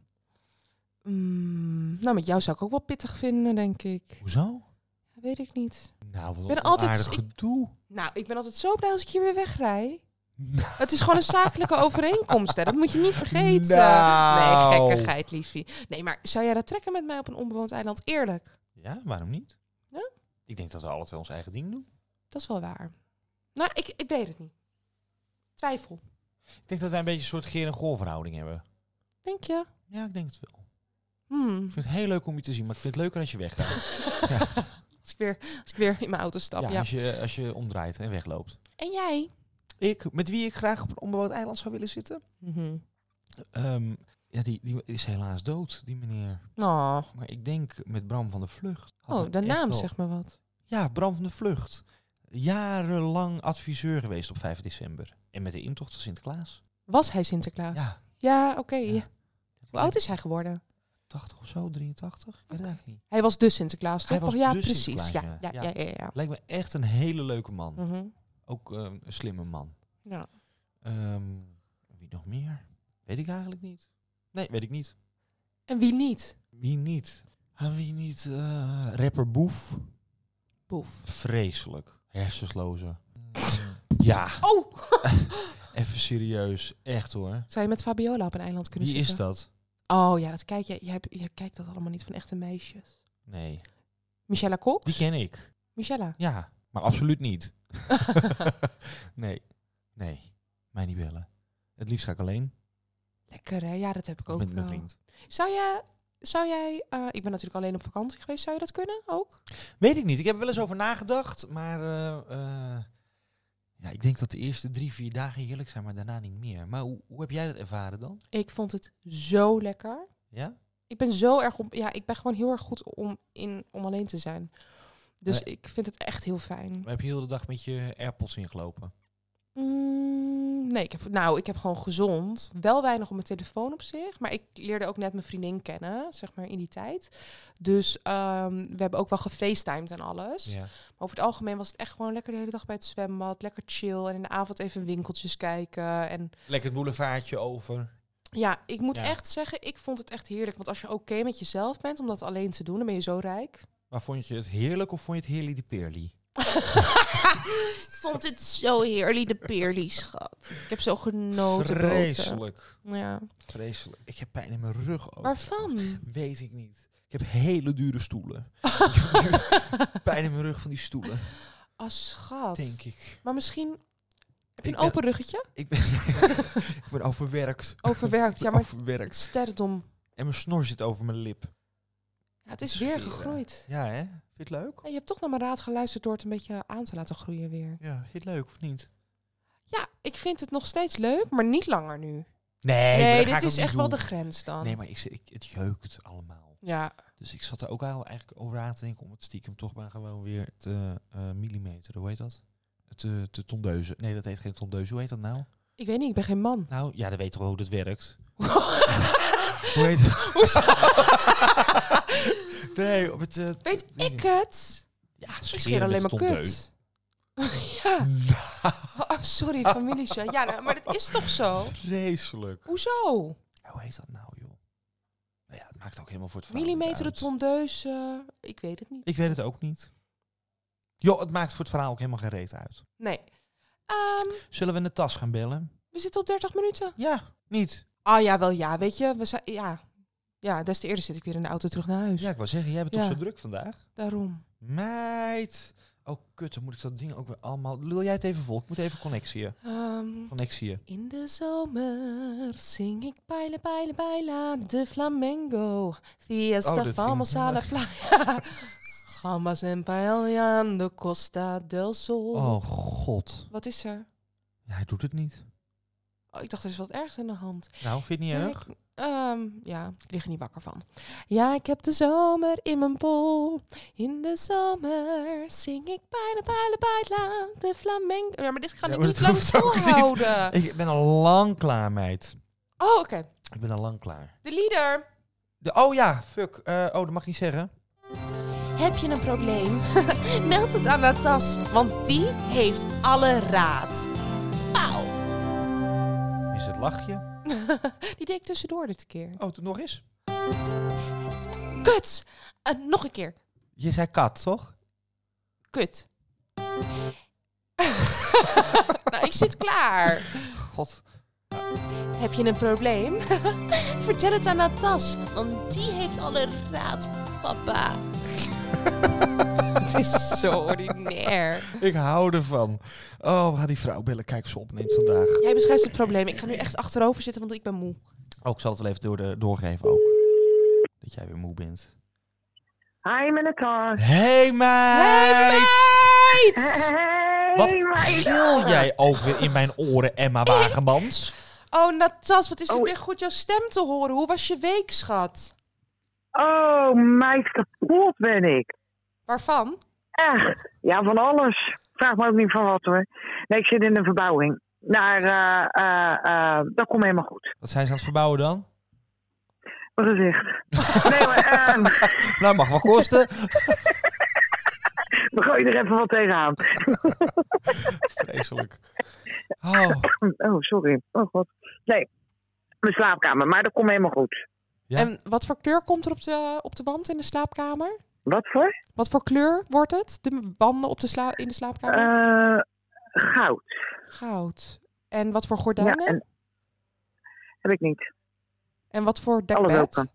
mm, nou, met jou zou ik ook wel pittig vinden, denk ik. Hoezo? Weet ik niet. Nou, wat ben een altijd, aardig ik, gedoe. Nou, ik ben altijd zo blij als ik hier weer wegrij. Het is gewoon een zakelijke overeenkomst, hè. Dat moet je niet vergeten. Nou. Nee, gekkigheid, liefie. Nee, maar zou jij dat trekken met mij op een onbewoond eiland? Eerlijk? Ja, waarom niet? Ja? Ik denk dat we alle twee ons eigen ding doen. Dat is wel waar. Nou, ik, ik weet het niet. Twijfel. Ik denk dat wij een beetje een soort Geer- en Goor-verhouding hebben. Denk je? Ja, ik denk het wel. Hmm. Ik vind het heel leuk om je te zien, maar ik vind het leuker als je weggaat. Ja. Als, ik weer, als ik weer in mijn auto stap, Ja, ja. Als, je, als je omdraait en wegloopt. En jij? Ik, met wie ik graag op een onbewoond eiland zou willen zitten? Mm-hmm. Um, ja, die, die is helaas dood, die meneer. Oh, Maar ik denk met Bram van der Vlucht. Had oh me de echt naam wel- zegt me wat. Ja, Bram van der Vlucht. Jarenlang adviseur geweest op vijf december. En met de intocht van Sinterklaas. Was hij Sinterklaas? Ja. Ja, oké. Ja. Ja. Hoe oud is hij geworden? tachtig of zo, drieëntachtig? Ik weet het eigenlijk niet. Hij was de Sinterklaas, toch? Hij was ja, de precies. Sinterklaas, Ja, ja. ja, Ja. ja, ja, ja. Lijkt me echt een hele leuke man. Mhm. Ook uh, een slimme man. Ja. Um, wie nog meer? Weet ik eigenlijk niet. Nee, weet ik niet. En wie niet? Wie niet? Ah, wie niet? Uh, rapper Boef. Boef. Vreselijk. Hersensloze. Ja. Oh! Even serieus. Echt hoor. Zou je met Fabiola op een eiland kunnen Wie is zitten? dat? Oh ja, dat kijk je. Je, hebt, je kijkt dat allemaal niet van echte meisjes. Nee. Michelle Cox? Die ken ik. Michelle. Ja, maar absoluut niet. nee. Nee. Mij niet bellen. Het liefst ga ik alleen. Lekker hè? Ja, dat heb ik Of ook met mijn wel. vriend. Zou jij... Zou jij... Uh, ik ben natuurlijk alleen op vakantie geweest. Zou je dat kunnen ook? Weet ik niet. Ik heb er wel eens over nagedacht. Maar uh, uh, ja, ik denk dat de eerste drie, vier dagen heerlijk zijn. Maar daarna niet meer. Maar hoe, hoe heb jij dat ervaren dan? Ik vond het zo lekker. Ja? Ik ben zo erg... Op, ja, ik ben gewoon heel erg goed om, in, om alleen te zijn. Dus Maar, ik vind het echt heel fijn. Maar heb je heel de dag met je AirPods ingelopen? Mm, nee, ik heb, nou, ik heb gewoon gezond. Wel weinig op mijn telefoon op zich. Maar ik leerde ook net mijn vriendin kennen, zeg maar, in die tijd. Dus um, we hebben ook wel gefacetimed en alles. Ja. Maar over het algemeen was het echt gewoon lekker de hele dag bij het zwembad. Lekker chill. En in de avond even winkeltjes kijken. En Lekker het boulevardje over. ja, ik moet Ja. echt zeggen, ik vond het echt heerlijk. Want als je oké okay met jezelf bent, om dat alleen te doen, dan ben je zo rijk. Maar vond je het heerlijk of vond je het heerly de peerly? Ik vond het zo heerlijk, de peerly, schat. Ik heb zo genoten. Vreselijk. boven. Ja. Vreselijk. Ik heb pijn in mijn rug ook. Waarvan? Weet ik niet. Ik heb hele dure stoelen. Ik heb nu pijn in mijn rug van die stoelen, Oh, schat. denk ik. Maar misschien... Heb je Ik een open ruggetje? Ik ben, ik ben overwerkt. Overwerkt. Ik Ja, ben maar overwerkt. sterredom. En mijn snor zit over mijn lip. Ja, het is Dat weer scheren. gegroeid. Ja, hè? Vind je het leuk? En je hebt toch naar mijn raad geluisterd door het een beetje aan te laten groeien weer. Ja, vind je het leuk of niet? Ja, ik vind het nog steeds leuk, maar niet langer nu. Nee, Nee, maar dat ga dit ik ook is niet echt wel doen. de grens dan. Nee, maar ik, ik, het jeukt allemaal. Ja, Dus ik zat er ook al eigenlijk over aan te denken om het stiekem toch maar gewoon weer te uh, millimeteren. Hoe heet dat? Te, te tondeuzen. Nee, dat heet geen tondeuzen. Hoe heet dat nou? ik weet niet, ik ben geen man. Nou, ja, dan weet toch hoe dat werkt. Hoe heet het? Nee, op het... Uh, Weet ik het? Ja, Ik scheren scheer alleen met maar tondeus. kut. Ja. Oh, sorry, familie. Ja, nou, maar dat is toch zo? Vreselijk. Hoezo? Hoe heet dat nou, joh? Nou ja, het maakt ook helemaal voor het verhaal Millimeter de niet uit. tondeus, uh, ik weet het niet. Ik weet het ook niet. Joh, het maakt voor het verhaal ook helemaal geen reet uit. Nee. Um, Zullen we in de tas gaan bellen? we zitten op dertig minuten. Ja, niet. Ah ja, wel ja. Weet je, we zijn, ja. Ja, des te eerder zit ik weer in de auto terug naar huis. Ja, ik wou zeggen, jij bent Ja. toch zo druk vandaag? Daarom. Meid. Oh, kut, dan moet ik dat ding ook weer allemaal... Lul jij het even vol? Ik moet even connectieën. Um, Connectieën. in de zomer zing ik baila, baila, baila de flamengo. Fiesta, Oh, dat ging vamos heel a la erg. playa. Gambas en paella aan de Costa del Sol. Oh, god. Wat is er? Ja, hij doet het niet. Oh, ik dacht er is wat ergs aan de hand. Nou, vind je het niet Ja, erg? ik- Um, ja, ik lig er niet wakker van. Ja, ik heb de zomer in mijn bol. In de zomer zing ik bijna, bijna, bijna de flamenco. Ja, maar dit kan Ja, ik maar niet dat lang hoeft ook niet. volhouden. Ik ben al lang klaar, meid. Oh, oké. Okay. Ik ben al lang klaar. De leader. De, oh ja, fuck. Uh, oh, dat mag ik niet zeggen. Heb je een probleem? Meld het aan Natas, want die heeft alle raad. Pauw. Is het lachje? Die deed ik tussendoor dit keer. Oh, toen nog eens? Kut! Uh, nog een keer. Je zei kat, toch? Kut. Nou, ik zit klaar. God. Heb je een probleem? Vertel het aan Natas, want die heeft alle raad, papa. Het is zo ordinair. Ik hou ervan. Oh, we gaan die vrouw bellen. Kijk of ze opneemt vandaag. Jij beschrijft het probleem. Ik ga nu echt achterover zitten, want ik ben moe. Oh, ik zal het wel even door de, doorgeven ook. Dat jij weer moe bent. Hi, met Natas. Hey, meid! Hey, meid! Hey, Wat meid. gil jij ook weer in mijn oren, Emma Wagemans? Oh, Natas, wat is het Oh. weer goed jouw stem te horen. Hoe was je week, schat? Oh, meid, kapot ben ik. Waarvan? Echt. Ja, van alles. Vraag me ook niet van wat hoor. Nee, ik zit in een verbouwing. Maar uh, uh, uh, dat komt helemaal goed. Wat zijn ze aan het verbouwen dan? Mijn gezicht. Nee, maar uh, Nou, mag wel kosten. we gooien er even wat tegenaan. Vreselijk. Oh. Oh, sorry. Oh god. Nee, mijn slaapkamer. Maar dat komt helemaal goed. Ja. En wat voor kleur komt er op de, op de wand in de slaapkamer? Wat voor? Wat voor kleur wordt het? De wanden op de sla- in de slaapkamer? Uh, goud. Goud. En wat voor gordijnen? Ja, en... en... Heb ik niet. en wat voor Alle dekbed? welke.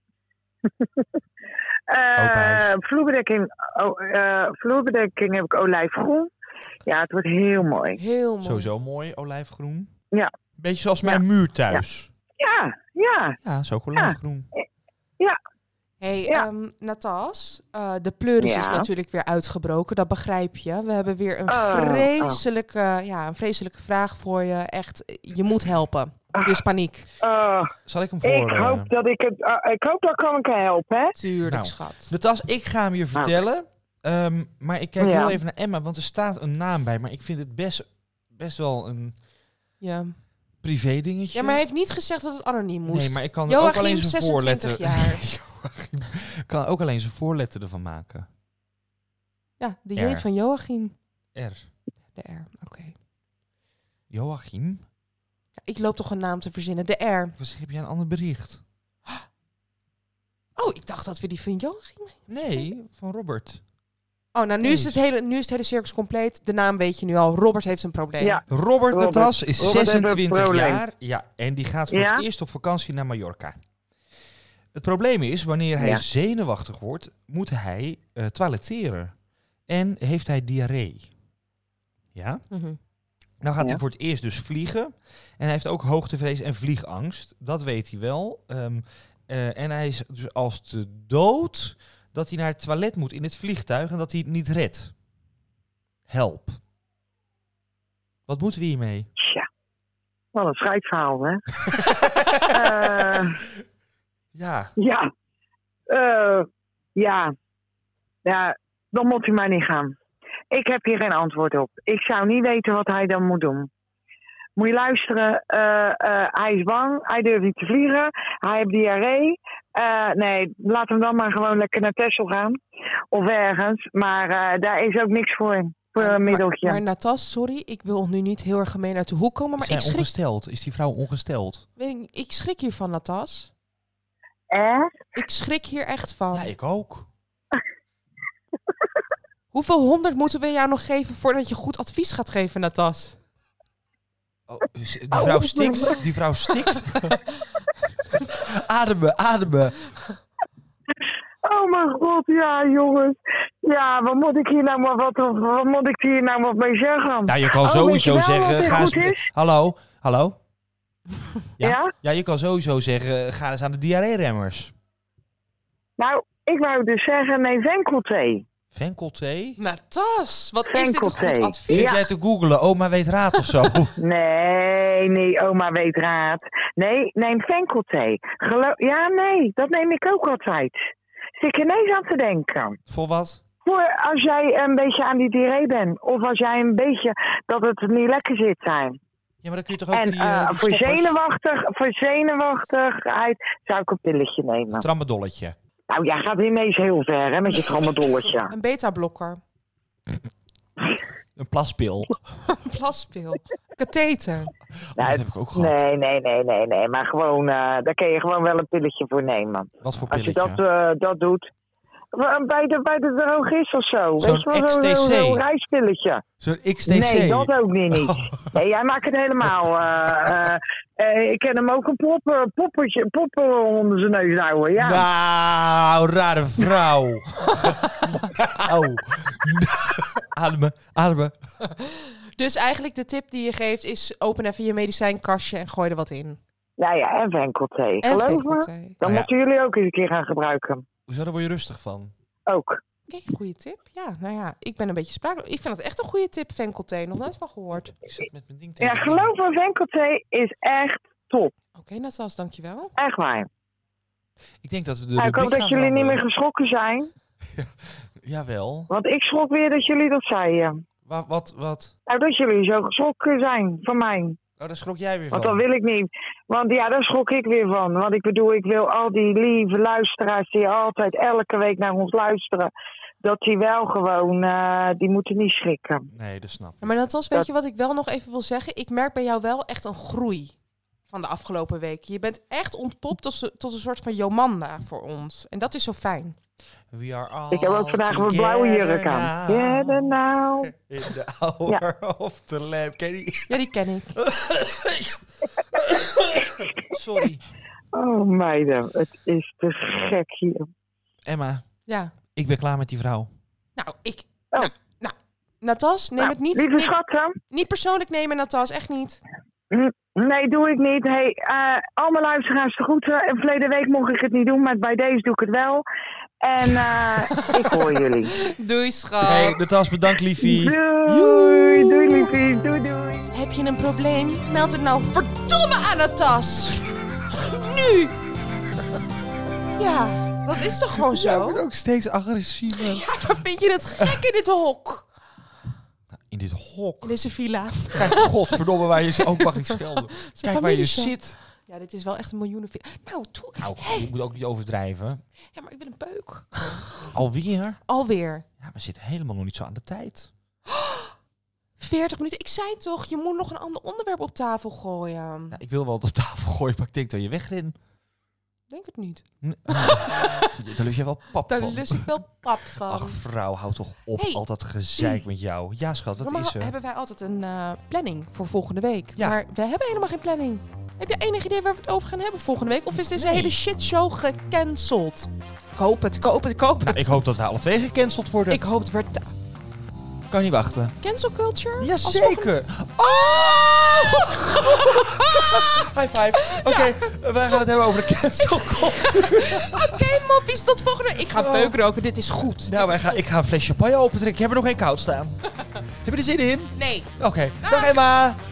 Uh, vloerbedekking, oh, uh, vloerbedekking heb ik olijfgroen. Ja, het wordt heel mooi. Heel mooi. Sowieso mooi, olijfgroen. Ja. Beetje zoals mijn Ja. muur thuis. Ja, ja. Ja, dat is ook olijfgroen. Ja. Hey, Ja. um, Natas, uh, de pleuris Ja. is natuurlijk weer uitgebroken. Dat begrijp je. We hebben weer een Oh, vreselijke, ja, een vreselijke vraag voor je. Echt, je moet helpen. Er is paniek. Uh, Zal ik hem voor... ik, hoop dat ik, het, uh, ik hoop dat ik hem kan helpen, hè? Tuurlijk, Nou. schat. Natas, ik ga hem je vertellen. Um, maar ik kijk Ja. heel even naar Emma, want er staat een naam bij. Maar ik vind het best, best wel een Ja. privé dingetje. ja, maar hij heeft niet gezegd dat het anoniem moest. Nee, maar ik kan er ook Joachim, alleen zijn zesentwintig voorletter... jaar. Joachim kan ook alleen zijn voorletter ervan maken. Ja, de J R. van Joachim. R. De R, oké. Joachim? Ja, ik loop toch een naam te verzinnen. De R. Wat heb jij een ander bericht? Oh, ik dacht dat we die van Joachim... Nee, van Robert. Oh, nou, nu is, het Eens. hele, nu is het hele circus compleet. De naam weet je nu al. Robert heeft een probleem. Ja. Robert, Robert. Natas is Robert heeft een zesentwintig probleem. jaar. Ja, en die gaat voor Ja? het eerst op vakantie naar Mallorca. Het probleem is, wanneer hij Ja. zenuwachtig wordt, moet hij uh, toiletteren. En heeft hij diarree. Ja? Mhm. Nou gaat Ja. hij voor het eerst dus vliegen. En hij heeft ook hoogtevrees en vliegangst. Dat weet hij wel. Um, uh, en hij is dus als te dood dat hij naar het toilet moet in het vliegtuig en dat hij het niet redt. Help. Wat moeten we hiermee? Tja. Wat een scheidverhaal, hè? uh, Ja. ja. Uh, ja. Ja, dan moet hij maar niet gaan. Ik heb hier geen antwoord op. Ik zou niet weten wat hij dan moet doen. Moet je luisteren, uh, uh, hij is bang, hij durft niet te vliegen, hij heeft diarree. Uh, nee, laat hem dan maar gewoon lekker naar Texel gaan. Of ergens, maar uh, daar is ook niks voor, voor een middeltje. Maar, maar Natas, sorry, ik wil nu niet heel erg gemeen uit de hoek komen, maar Is hij ik schrik, ongesteld? Is die vrouw ongesteld? weet ik, ik schrik hiervan, Natas. Echt? Ik schrik hier echt van. Ja, ik ook. Hoeveel honderd moeten we jou nog geven voordat je goed advies gaat geven, Natas? Oh, die vrouw stikt. Die vrouw stikt. Ademen, ademen. Oh mijn god, ja jongens. Ja, wat moet ik hier nou maar wat, wat moet ik hier nou wat mee zeggen? Nou, je kan Oh, sowieso weet je wel zeggen... wat er Ga goed eens, is? hallo, hallo. Ja? Ja? Ja, je kan sowieso zeggen, ga eens aan de diarree-remmers. Nou, ik wou dus zeggen, nee, venkelthee. Venkelthee? Natas, wat is dit een goed Venkelthee. advies? Zit Ja. jij te googlen? Oma weet raad of zo? Nee, nee, oma weet raad. Nee, neem venkelthee. Gelo- ja, nee, dat neem ik ook altijd. Zit er ineens aan te denken. Voor wat? Voor als jij een beetje aan die diarree bent. Of als jij een beetje dat het niet lekker zit zijn. Ja, maar dan kun je toch ook En die, uh, uh, die voor, stoppers... zenuwachtig, voor zenuwachtigheid zou ik een pilletje nemen. Trammedolletje. Nou, jij gaat ineens heel ver, hè, met je trammedolletje. Een beta-blokker. Een plaspil. Een plaspil. Katheter. Oh, dat heb ik ook gehad. Nee, nee, nee, nee, nee. Maar gewoon, uh, daar kun je gewoon wel een pilletje voor nemen. Wat voor Als je pilletje? dat, uh, dat doet. Bij de, bij de drogist of zo. Zo'n Weet je wel, X T C. zo'n zo reispilletje. Zo'n X T C? Nee, dat ook niet. niet. Oh. Nee, jij maakt het helemaal. Uh, uh, uh, ik ken hem ook een poppen, poppertje, poppen onder zijn neus houden. Ja. Nou, rare vrouw. nou. Ademen, ademen. Dus eigenlijk de tip die je geeft is open even je medicijnkastje en gooi er wat in. Ja, ja, en venkelthee. En Geloof me. venkelthee. Dan Nou ja. moeten jullie ook eens een keer gaan gebruiken. Hoezo, daar word je rustig van? Ook. Kijk, een goede tip. Ja, nou ja, ik ben een beetje sprakeloos. Ik vind het echt een goede tip, venkelthee. Nog nooit van gehoord. Ik zit met mijn ding Ja, tegen. geloof me, venkelthee is echt top. Oké, Natas, dankjewel. Echt waar. Ik denk dat we de Nou, ik hoop rubriek dat gaan jullie niet meer veranderen. geschrokken zijn. Jawel. Want ik schrok weer dat jullie dat zeiden. Wat, wat, wat? Nou, dat jullie zo geschrokken zijn van mij. Oh, daar schrok jij weer van. Want dat wil ik niet. Want ja, daar schrok ik weer van. Want ik bedoel, ik wil al die lieve luisteraars die altijd elke week naar ons luisteren. Dat die wel gewoon, uh, die moeten niet schrikken. Nee, dat snap ik. Ja, maar Natas, weet Dat- je wat ik wel nog even wil zeggen? Ik merk bij jou wel echt een groei van de afgelopen weken. Je bent echt ontpopt tot, tot een soort van Jomanda voor ons. En dat is zo fijn. We are all Ik heb ook vandaag mijn blauwe jurk aan. Together now. In the hour of the lamp. Ken je die? Ja, die ken ik. Sorry. Oh meiden, het is te gek hier. Emma, Ja. ik ben klaar met die vrouw. Nou, ik... Oh. Nou, nou, Natas, neem Nou, het niet, lieve niet, schatten. niet persoonlijk nemen, Natas. Echt niet. Hm, Nee, doe ik niet. Hey, uh, al mijn luisteraars de groeten. En verleden week mocht ik het niet doen, maar bij deze doe ik het wel. En uh, ik hoor jullie. Doei, schat. Hey, Natas, bedankt liefie. Doei, doei liefie, doei doei. Heb je een probleem? Meld het nou verdomme aan Natas. Nu. Ja, dat is toch gewoon zo? ook steeds agressiever. Ja, maar vind je het gek in dit hok? In dit hok. In deze villa. Kijk, godverdomme, waar je ze ook mag niet schelden. Kijk waar je familieshow. zit. Ja, dit is wel echt een miljoenenvilla. Nou, toe. Nou, je moet ook niet overdrijven. Ja, maar ik wil een peuk. Alweer? Alweer. Ja, we zitten helemaal nog niet zo aan de tijd. veertig minuten. Ik zei toch, je moet nog een ander onderwerp op tafel gooien. Ja, ik wil wel op tafel gooien, maar ik denk dat je wegrent. Denk het niet. Nee. Daar lust je wel pap Daar van. lust ik wel pap van. Ach, vrouw, houd toch op. Hey. Al dat gezeik met jou. Ja, schat, dat Normaal is er. hebben wij altijd een uh, planning voor volgende week. Ja. Maar we hebben helemaal geen planning. Heb je enig idee waar we het over gaan hebben volgende week? Of is deze Nee. hele shitshow gecanceld? Ik hoop het, ik hoop het, ik hoop het. Nou, ik hoop dat we alle twee gecanceld worden. Ik hoop het wordt kan niet wachten. cancel culture. Als Jazeker. Oh! High five. Oké, okay, we gaan het hebben over de cancel culture. Oké, okay, moppies, tot volgende week. Ik ga peuk roken, dit is goed. Nou, wij gaan, ik ga een flesje champagne opentrekken. Ik heb er nog één koud staan. Heb je er zin in? Nee. Oké, okay. Dag Emma.